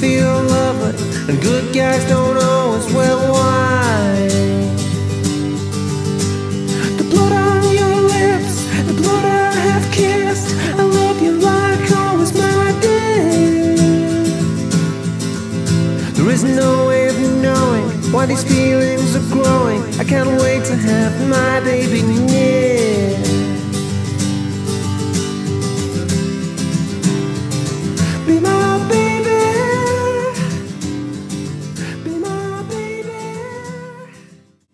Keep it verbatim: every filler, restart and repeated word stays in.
feel lovely, and good guys don't always wear white. The blood on your lips, the blood I have kissed, I love you like always, my dear. There is no way of knowing why these feelings are growing. I can't wait to have my baby near.